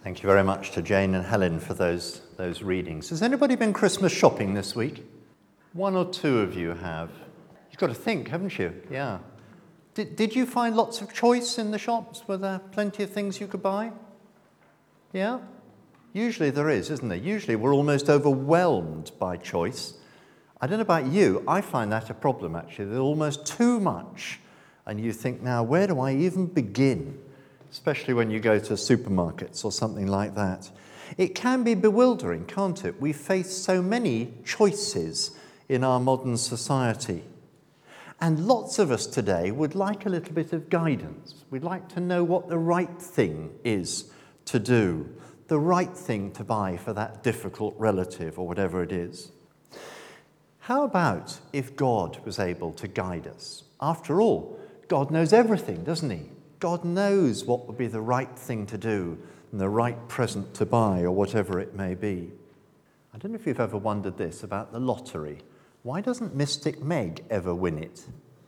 Thank you very much to Jane and Helen for those readings. Has anybody been Christmas shopping this week? One or two of you have. You've got to think, haven't you? Yeah. Did you find lots of choice in the shops? Were there plenty of things you could buy? Yeah? Usually there is, isn't there? Usually we're almost overwhelmed by choice. I don't know about you, I find that a problem actually. There's almost too much. And you think, now, where do I even begin? Especially when you go to supermarkets or something like that. It can be bewildering, can't it? We face so many choices in our modern society. And lots of us today would like a little bit of guidance. We'd like to know what the right thing is to do, the right thing to buy for that difficult relative or whatever it is. How about if God was able to guide us? After all, God knows everything, doesn't he? God knows what would be the right thing to do and the right present to buy or whatever it may be. I don't know if you've ever wondered this about the lottery. Why doesn't Mystic Meg ever win it?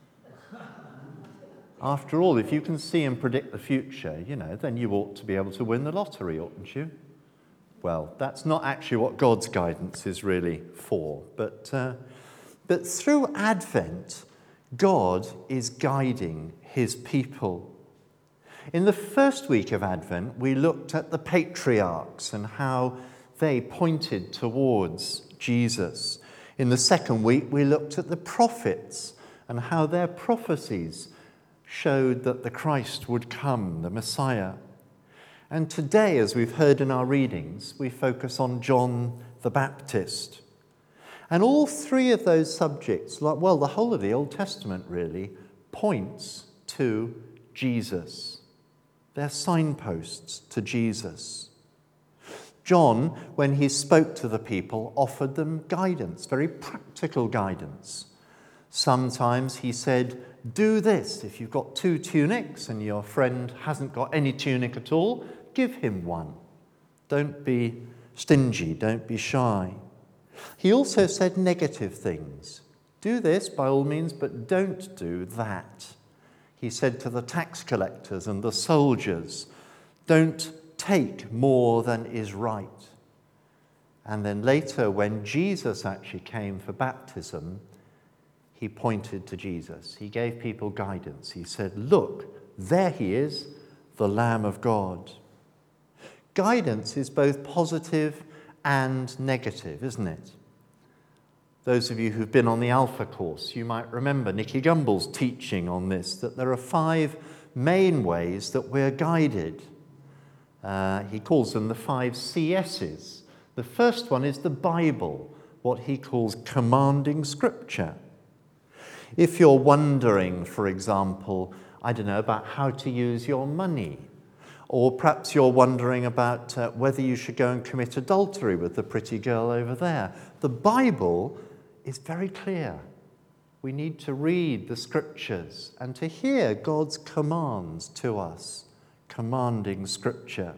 After all, if you can see and predict the future, then you ought to be able to win the lottery, oughtn't you? Well, that's not actually what God's guidance is really for. But through Advent, God is guiding his people. In the first week of Advent, we looked at the patriarchs and how they pointed towards Jesus. In the second week, we looked at the prophets and how their prophecies showed that the Christ would come, the Messiah. And today, as we've heard in our readings, we focus on John the Baptist. And all three of those subjects, the whole of the Old Testament really, points to Jesus. They're signposts to Jesus. John, when he spoke to the people, offered them guidance, very practical guidance. Sometimes he said, do this. If you've got 2 tunics and your friend hasn't got any tunic at all, give him one. Don't be stingy, don't be shy. He also said negative things. Do this by all means, but don't do that. He said to the tax collectors and the soldiers, don't take more than is right. And then later, when Jesus actually came for baptism, he pointed to Jesus. He gave people guidance. He said, look, there he is, the Lamb of God. Guidance is both positive and negative, isn't it? Those of you who've been on the Alpha course, you might remember Nicky Gumbel's teaching on this, that there are 5 main ways that we're guided. He calls them the 5 CSs. The first one is the Bible, what he calls commanding scripture. If you're wondering, for example, about how to use your money, or perhaps you're wondering about whether you should go and commit adultery with the pretty girl over there, the Bible is very clear. We need to read the scriptures and to hear God's commands to us, commanding scripture.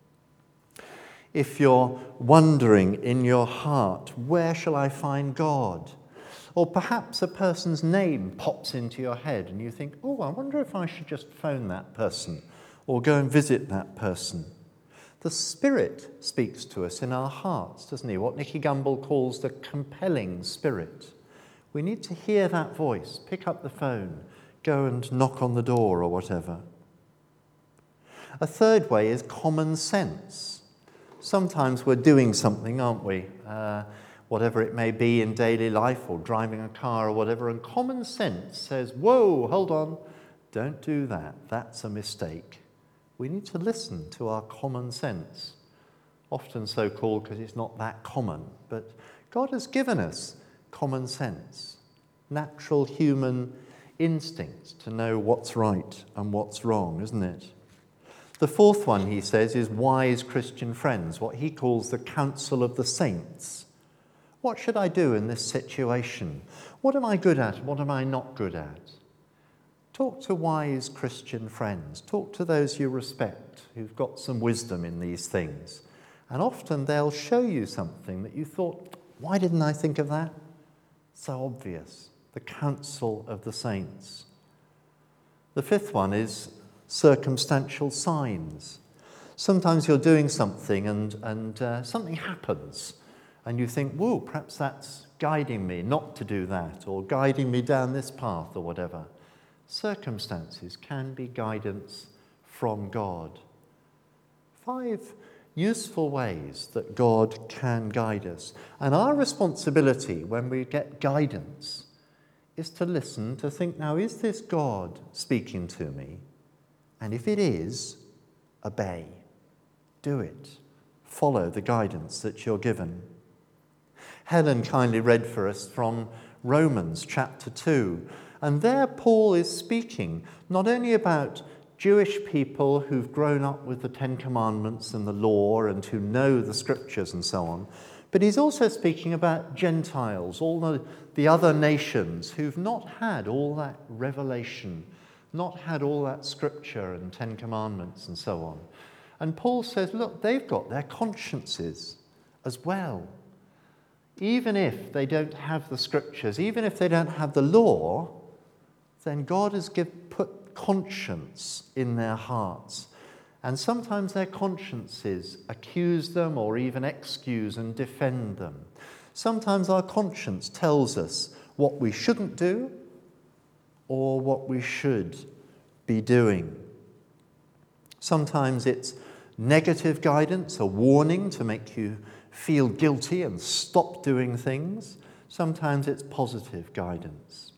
If you're wondering in your heart, where shall I find God? Or perhaps a person's name pops into your head and you think, I wonder if I should just phone that person or go and visit that person. The Spirit speaks to us in our hearts, doesn't he? What Nicky Gumbel calls the compelling spirit. We need to hear that voice, pick up the phone, go and knock on the door or whatever. A third way is common sense. Sometimes we're doing something, aren't we? Whatever it may be in daily life or driving a car or whatever, and common sense says, whoa, hold on, don't do that. That's a mistake. We need to listen to our common sense, often so called because it's not that common. But God has given us common sense, natural human instincts to know what's right and what's wrong, isn't it? The fourth one, he says, is wise Christian friends, what he calls the counsel of the saints. What should I do in this situation? What am I good at? What am I not good at? Talk to wise Christian friends. Talk to those you respect who've got some wisdom in these things. And often they'll show you something that you thought, why didn't I think of that? So obvious. The counsel of the saints. The fifth one is circumstantial signs. Sometimes you're doing something and something happens and you think, whoa, perhaps that's guiding me not to do that or guiding me down this path or whatever. Circumstances can be guidance from God. 5 useful ways that God can guide us. And our responsibility when we get guidance is to listen, to think, now, is this God speaking to me? And if it is, obey. Do it. Follow the guidance that you're given. Helen kindly read for us from Romans chapter 2. And there Paul is speaking not only about Jewish people who've grown up with the Ten Commandments and the law and who know the scriptures and so on, but he's also speaking about Gentiles, all the other nations who've not had all that revelation, not had all that scripture and Ten Commandments and so on. And Paul says, look, they've got their consciences as well. Even if they don't have the scriptures, even if they don't have the law, then God has put conscience in their hearts. And sometimes their consciences accuse them or even excuse and defend them. Sometimes our conscience tells us what we shouldn't do or what we should be doing. Sometimes it's negative guidance, a warning to make you feel guilty and stop doing things. Sometimes it's positive guidance.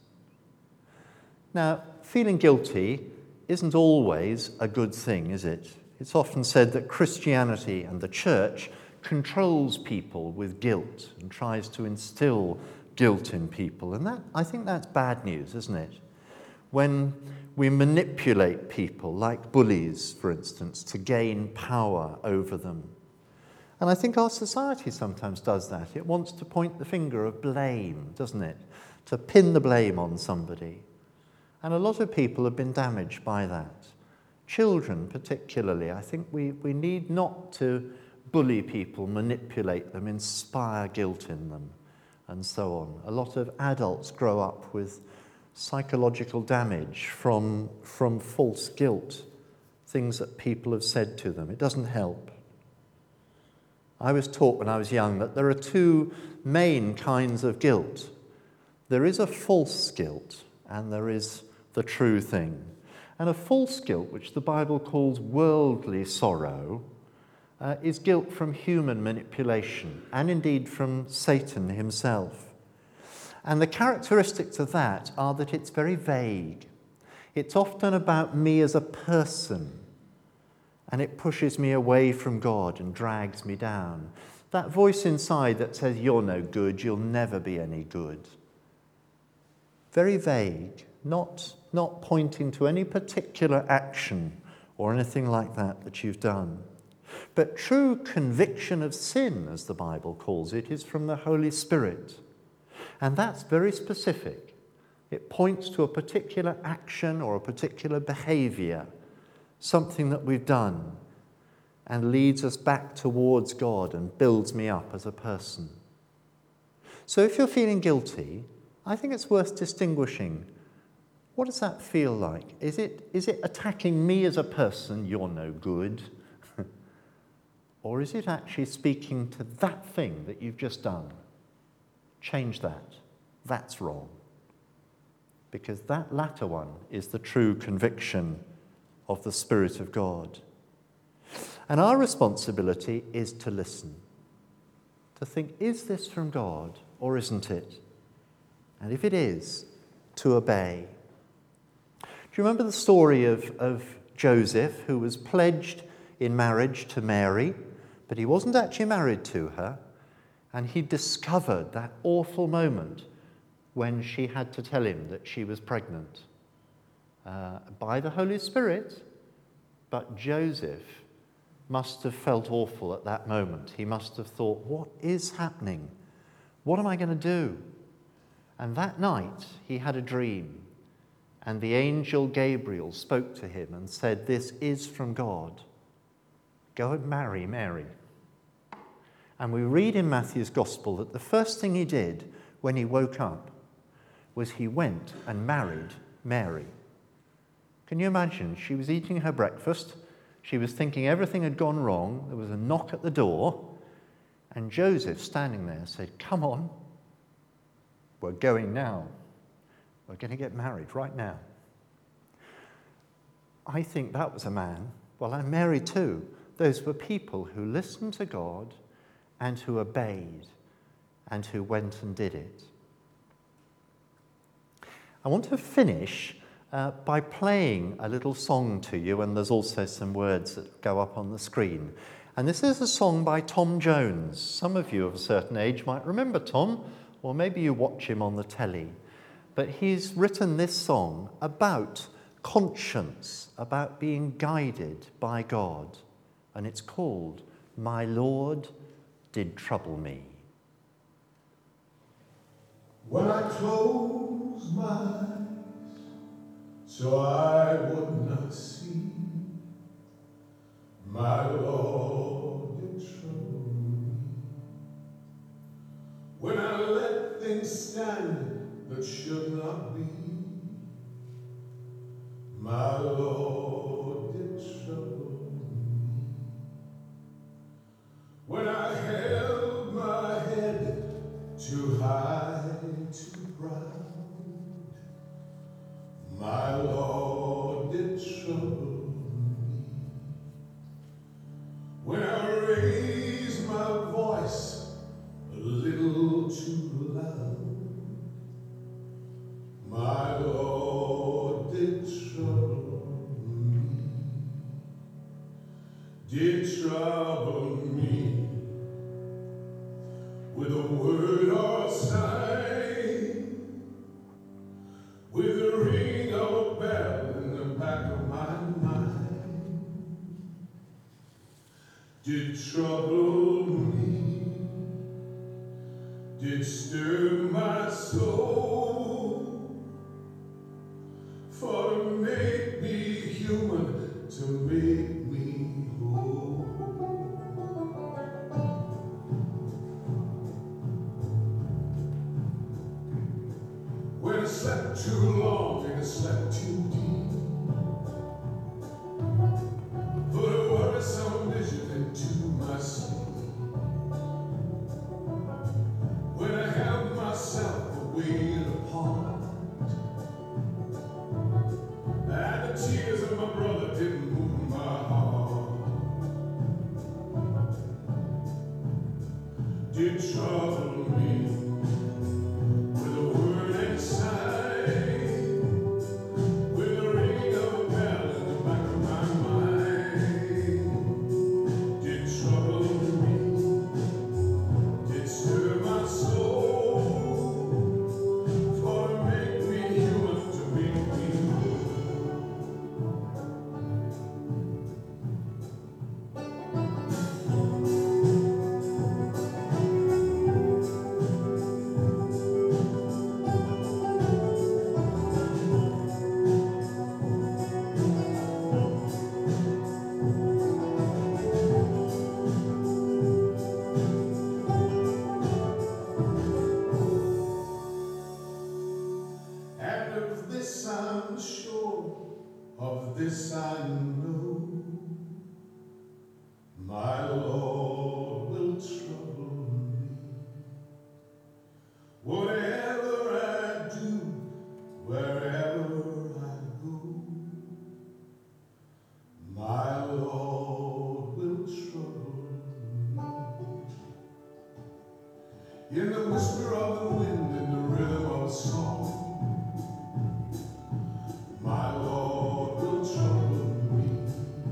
Now, feeling guilty isn't always a good thing, is it? It's often said that Christianity and the church controls people with guilt and tries to instill guilt in people. And I think that's bad news, isn't it? When we manipulate people, like bullies, for instance, to gain power over them. And I think our society sometimes does that. It wants to point the finger of blame, doesn't it? To pin the blame on somebody. And a lot of people have been damaged by that. Children particularly. I think we need not to bully people, manipulate them, inspire guilt in them, and so on. A lot of adults grow up with psychological damage from false guilt, things that people have said to them. It doesn't help. I was taught when I was young that there are 2 main kinds of guilt. There is a false guilt and there is the true thing. And a false guilt, which the Bible calls worldly sorrow, is guilt from human manipulation and indeed from Satan himself. And the characteristics of that are that it's very vague. It's often about me as a person, and it pushes me away from God and drags me down. That voice inside that says, you're no good, you'll never be any good. Very vague, not pointing to any particular action or anything like that you've done. But true conviction of sin, as the Bible calls it, is from the Holy Spirit. And that's very specific. It points to a particular action or a particular behavior, something that we've done, and leads us back towards God and builds me up as a person. So if you're feeling guilty, I think it's worth distinguishing. What does that feel like? Is it attacking me as a person, you're no good? Or is it actually speaking to that thing that you've just done? Change that. That's wrong. Because that latter one is the true conviction of the Spirit of God. And our responsibility is to listen. To think, is this from God or isn't it? And if it is, to obey. Do you remember the story of Joseph, who was pledged in marriage to Mary, but he wasn't actually married to her, and he discovered that awful moment when she had to tell him that she was pregnant by the Holy Spirit. But Joseph must have felt awful at that moment. He must have thought, what is happening? What am I going to do? And that night he had a dream, and the angel Gabriel spoke to him and said, this is from God. Go and marry Mary. And we read in Matthew's Gospel that the first thing he did when he woke up was he went and married Mary. Can you imagine? She was eating her breakfast. She was thinking everything had gone wrong. There was a knock at the door, and Joseph, standing there, said, "Come on, we're going now. We're going to get married right now." I think that was a man, well, and Mary too. Those were people who listened to God and who obeyed and who went and did it. I want to finish by playing a little song to you, and there's also some words that go up on the screen. And this is a song by Tom Jones. Some of you of a certain age might remember Tom, or maybe you watch him on the telly. But he's written this song about conscience, about being guided by God. And it's called "My Lord Did Trouble Me." When I close my eyes so I would not see, my Lord did trouble me. When I let things stand that should not be, my Lord did trouble me. When I held my head too high, too proud, my Lord did trouble me. When I raised my voice a little too loud, my Lord did trouble me. Did trouble me with a word or sign, with the ring of a bell in the back of my mind. Did trouble me, did stir my soul, for to make me human, to make me whole. When I slept too long and I slept too deep, put a worrisome vision into my sleep. When I held myself away apart, and the tears of my brother didn't move my heart. Did trouble me with a word and sign, with the ring of a bell in the back of my mind. Did trouble me, did stir my soul, for to make me human, to make me whole. And of this I'm sure, of this I know, my Lord will trouble me. Whatever I do, wherever I go, my Lord will trouble me. In the whisper of the wind, in the rhythm of a song, my Lord will trouble me,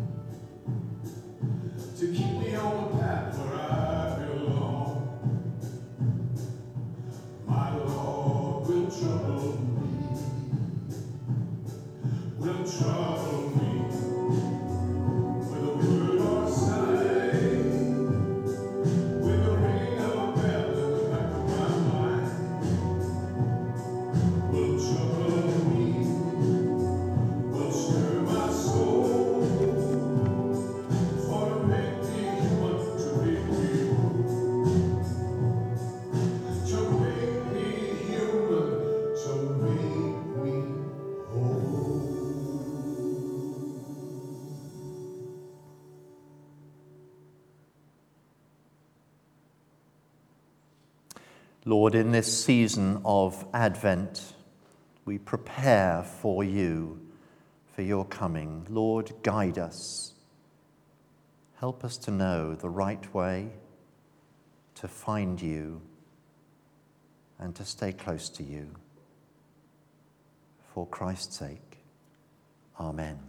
to keep me on the path where I belong. My Lord will trouble me, will trouble me with a word or sign, with the ring of a bell in the back of my mind. Lord, in this season of Advent, we prepare for you, for your coming. Lord, guide us. Help us to know the right way, to find you, and to stay close to you. For Christ's sake, amen.